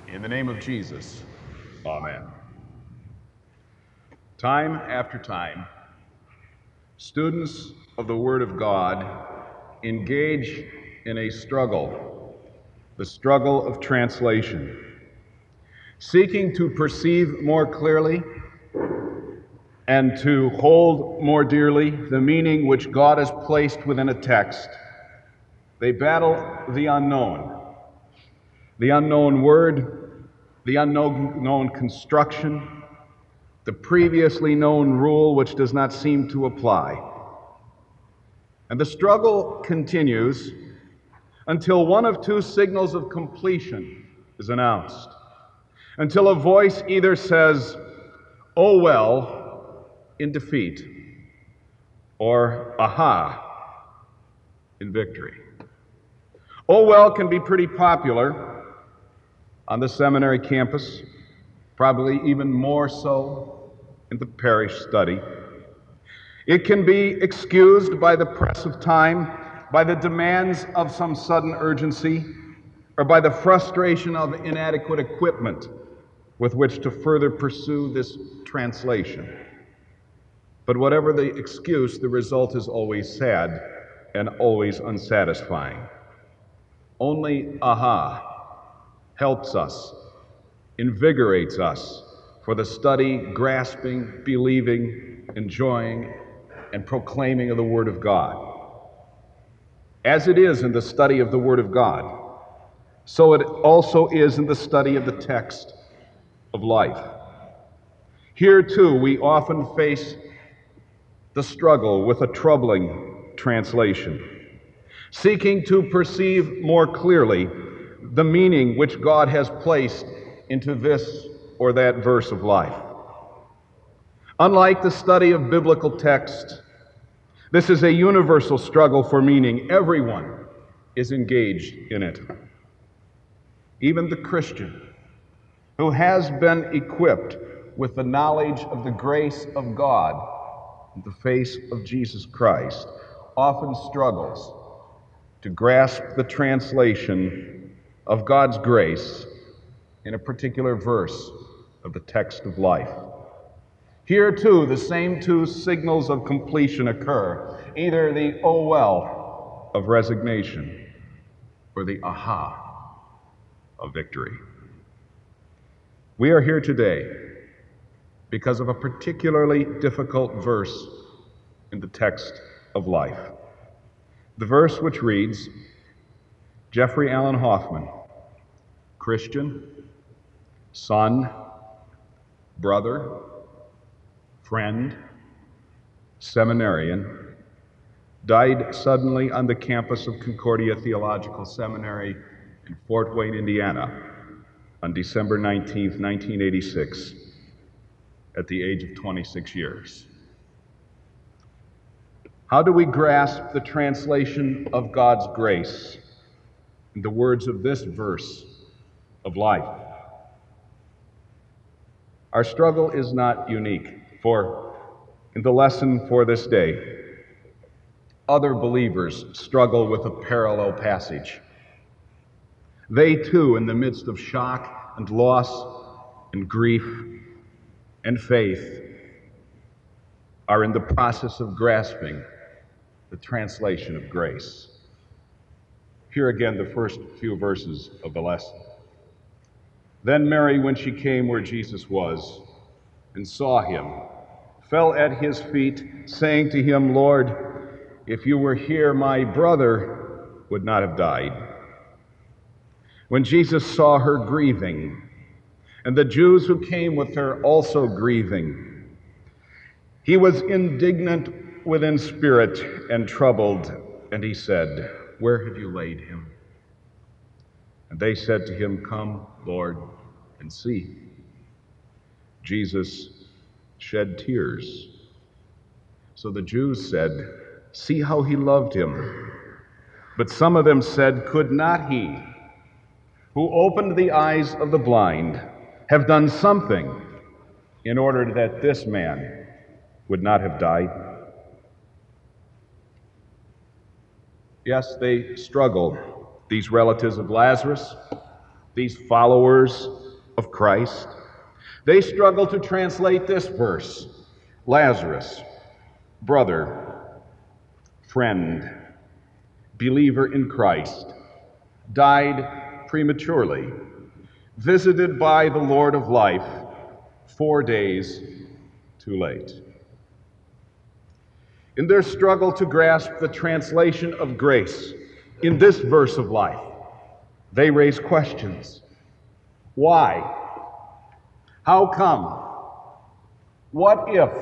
In the name of Jesus, amen. Time after time, students of the Word of God engage in a struggle, the struggle of translation, seeking to perceive more clearly and to hold more dearly the meaning which God has placed within a text. They battle the unknown word, the unknown construction, the previously known rule which does not seem to apply. And the struggle continues until one of two signals of completion is announced, until a voice either says, "Oh well," in defeat, or "Aha," in victory. "Oh well" can be pretty popular on the seminary campus, probably even more so in the parish study. It can be excused by the press of time, by the demands of some sudden urgency, or by the frustration of inadequate equipment with which to further pursue this translation. But whatever the excuse, the result is always sad and always unsatisfying. Only aha helps us, invigorates us for the study, grasping, believing, enjoying, and proclaiming of the Word of God. As it is in the study of the Word of God, so it also is in the study of the text of life. Here, too, we often face the struggle with a troubling translation, seeking to perceive more clearly the meaning which God has placed into this or that verse of life. Unlike the study of biblical text, this is a universal struggle for meaning. Everyone is engaged in it. Even the Christian, who has been equipped with the knowledge of the grace of God in the face of Jesus Christ, often struggles to grasp the translation of God's grace in a particular verse of the text of life. Here, too, the same two signals of completion occur, either the "oh well" of resignation or the "aha" of victory. We are here today because of a particularly difficult verse in the text of life. The verse which reads, Jeffrey Allen Hoffman, Christian, son, brother, friend, seminarian, died suddenly on the campus of Concordia Theological Seminary in Fort Wayne, Indiana, on December 19th, 1986, at the age of 26 years. How do we grasp the translation of God's grace in the words of this verse of life? Our struggle is not unique, for in the lesson for this day, other believers struggle with a parallel passage. They too, in the midst of shock and loss and grief and faith, are in the process of grasping the translation of grace. Here again, the first few verses of the lesson. Then Mary, when she came where Jesus was and saw him, fell at his feet, saying to him, Lord, if you were here, my brother would not have died. When Jesus saw her grieving, and the Jews who came with her also grieving, he was indignant within spirit and troubled, and he said, Where have you laid him? And they said to him, Come, Lord, and see. Jesus shed tears. So the Jews said, See how he loved him. But some of them said, Could not he, who opened the eyes of the blind, have done something in order that this man would not have died? Yes, they struggle, these relatives of Lazarus, these followers of Christ, they struggle to translate this verse. Lazarus, brother, friend, believer in Christ, died prematurely, visited by the Lord of life 4 days too late. In their struggle to grasp the translation of grace in this verse of life, they raise questions. Why? How come? What if?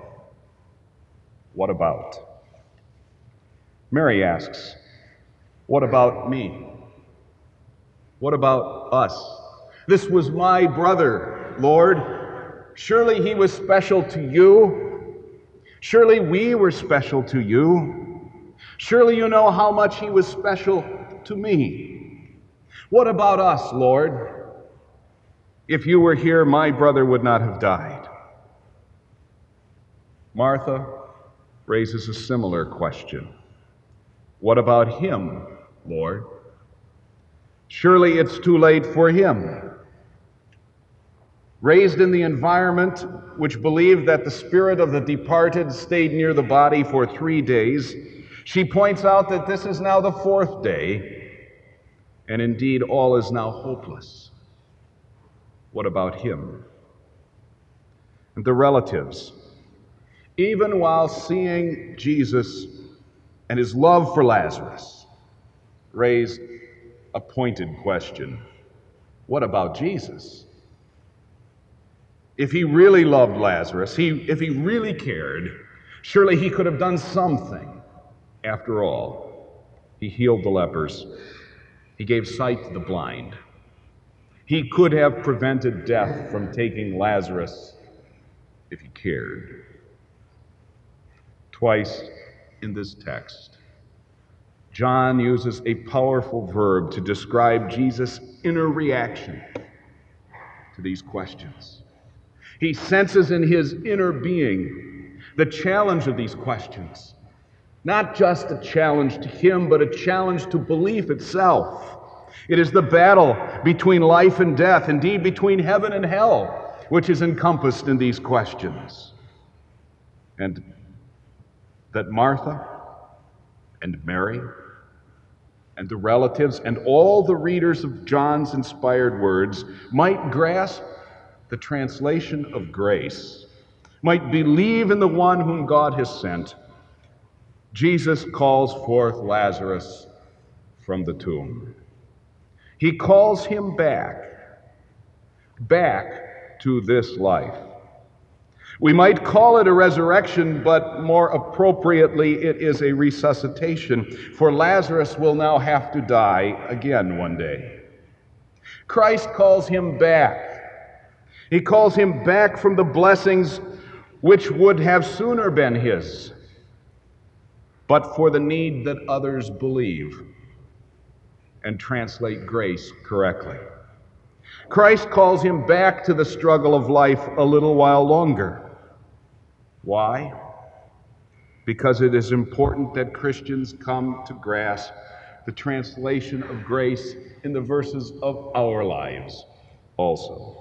What about? Mary asks, what about me? What about us? This was my brother, Lord. Surely he was special to you. Surely we were special to you. Surely you know how much he was special to me. What about us, Lord? If you were here, my brother would not have died. Martha raises a similar question. What about him, Lord? Surely it's too late for him. Raised in the environment which believed that the spirit of the departed stayed near the body for 3 days, she points out that this is now the 4th day, and indeed all is now hopeless. What about him? And the relatives, even while seeing Jesus and his love for Lazarus, raised a pointed question. What about Jesus? If he really loved Lazarus, if he really cared, surely he could have done something. After all, he healed the lepers. He gave sight to the blind. He could have prevented death from taking Lazarus if he cared. Twice in this text, John uses a powerful verb to describe Jesus' inner reaction to these questions. He senses in his inner being the challenge of these questions. Not just a challenge to him, but a challenge to belief itself. It is the battle between life and death, indeed between heaven and hell, which is encompassed in these questions. And that Martha and Mary and the relatives and all the readers of John's inspired words might grasp the translation of grace, might believe in the one whom God has sent, Jesus calls forth Lazarus from the tomb. He calls him back to this life. We might call it a resurrection, but more appropriately, it is a resuscitation, for Lazarus will now have to die again one day. Christ calls him back. He calls him back from the blessings which would have sooner been his, but for the need that others believe and translate grace correctly. Christ calls him back to the struggle of life a little while longer. Why? Because it is important that Christians come to grasp the translation of grace in the verses of our lives also.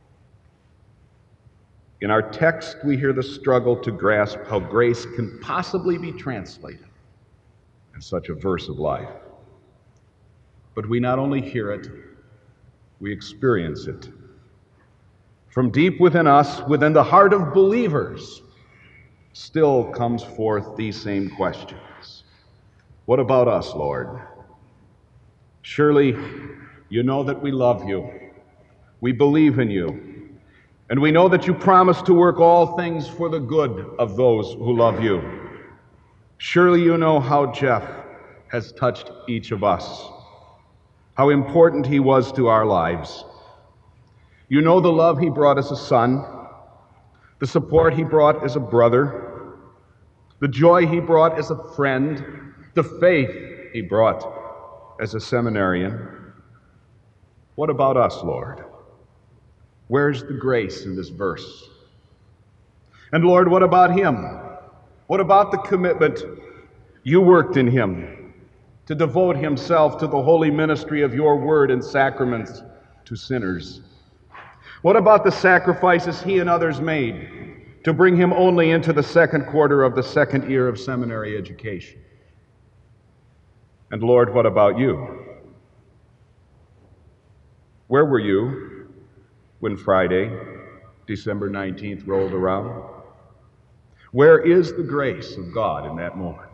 In our text, we hear the struggle to grasp how grace can possibly be translated in such a verse of life. But we not only hear it, we experience it. From deep within us, within the heart of believers, still comes forth these same questions. What about us, Lord? Surely you know that we love you. We believe in you. And we know that you promise to work all things for the good of those who love you. Surely you know how Jeff has touched each of us, how important he was to our lives. You know the love he brought as a son, the support he brought as a brother, the joy he brought as a friend, the faith he brought as a seminarian. What about us, Lord? Where's the grace in this verse? And Lord, what about him? What about the commitment you worked in him to devote himself to the holy ministry of your word and sacraments to sinners? What about the sacrifices he and others made to bring him only into the second quarter of the second year of seminary education? And Lord, what about you? Where were you when Friday, December 19th rolled around? Where is the grace of God in that moment?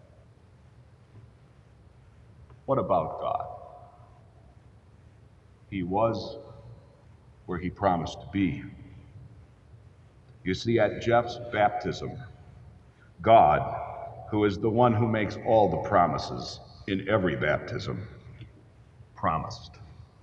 What about God? He was where he promised to be. You see, at Jeff's baptism, God, who is the one who makes all the promises in every baptism, promised.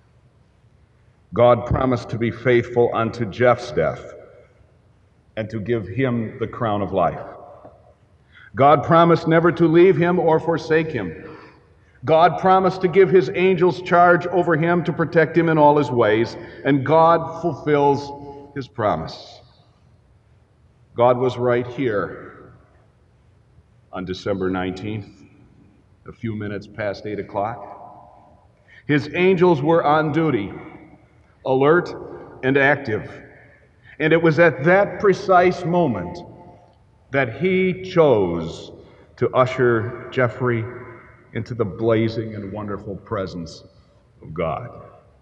God promised to be faithful unto Jeff's death and to give him the crown of life. God promised never to leave him or forsake him. God promised to give his angels charge over him to protect him in all his ways, and God fulfills his promise. God was right here on December 19th, a few minutes past 8 o'clock. His angels were on duty, alert and active. And it was at that precise moment that he chose to usher Jeffrey into the blazing and wonderful presence of God.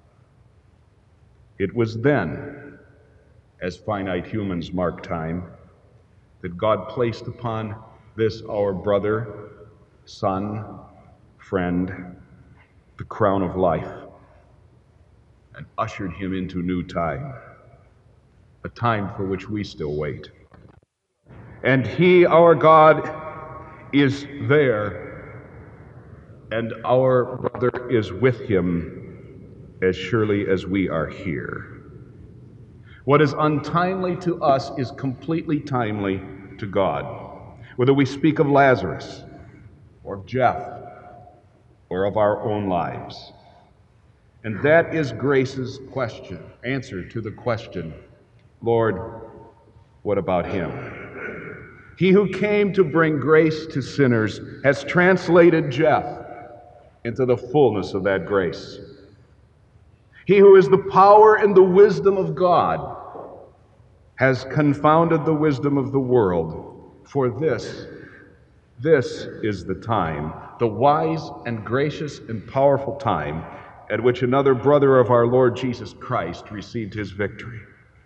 It was then, as finite humans mark time, that God placed upon this our brother, son, friend, the crown of life, and ushered him into new time, a time for which we still wait. And he, our God, is there, and our brother is with him as surely as we are here. What is untimely to us is completely timely to God, whether we speak of Lazarus, or of Jeff, or of our own lives. And that is Grace's answer to the question, Lord, what about him? He who came to bring grace to sinners has translated Jeff into the fullness of that grace. He who is the power and the wisdom of God has confounded the wisdom of the world. For this is the time, the wise and gracious and powerful time at which another brother of our Lord Jesus Christ received his victory.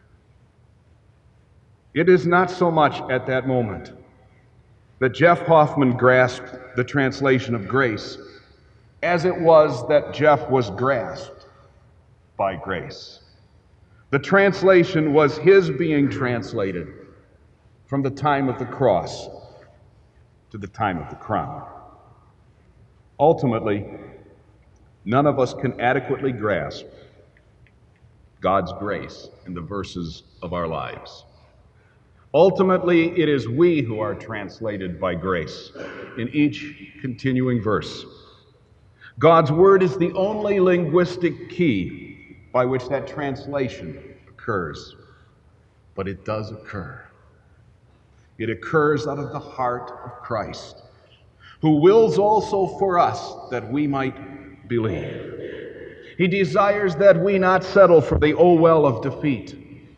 It is not so much at that moment that Jeff Hoffman grasped the translation of grace as it was that Jeff was grasped by grace. The translation was his being translated from the time of the cross to the time of the crown. Ultimately, none of us can adequately grasp God's grace in the verses of our lives. Ultimately, it is we who are translated by grace in each continuing verse. God's word is the only linguistic key by which that translation occurs. But it does occur. It occurs out of the heart of Christ, who wills also for us that we might believe. He desires that we not settle for the oh well of defeat,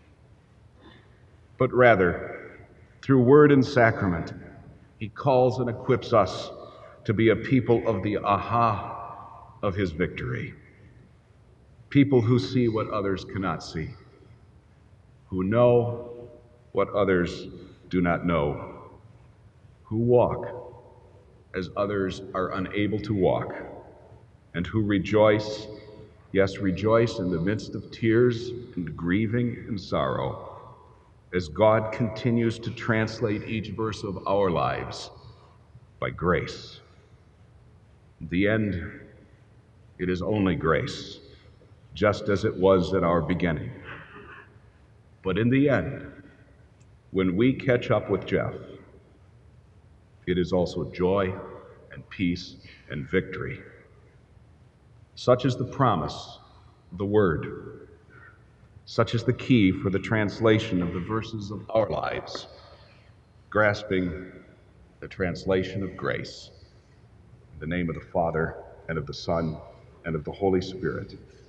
but rather, through word and sacrament, he calls and equips us to be a people of the aha of his victory. People who see what others cannot see, who know what others do not know, who walk as others are unable to walk, and who rejoice, yes, rejoice in the midst of tears and grieving and sorrow, as God continues to translate each verse of our lives by grace. In the end, it is only grace, just as it was at our beginning. But in the end, when we catch up with Jeff, it is also joy and peace and victory. Such is the promise of the Word. Such is the key for the translation of the verses of our lives, grasping the translation of grace. In the name of the Father, and of the Son, and of the Holy Spirit.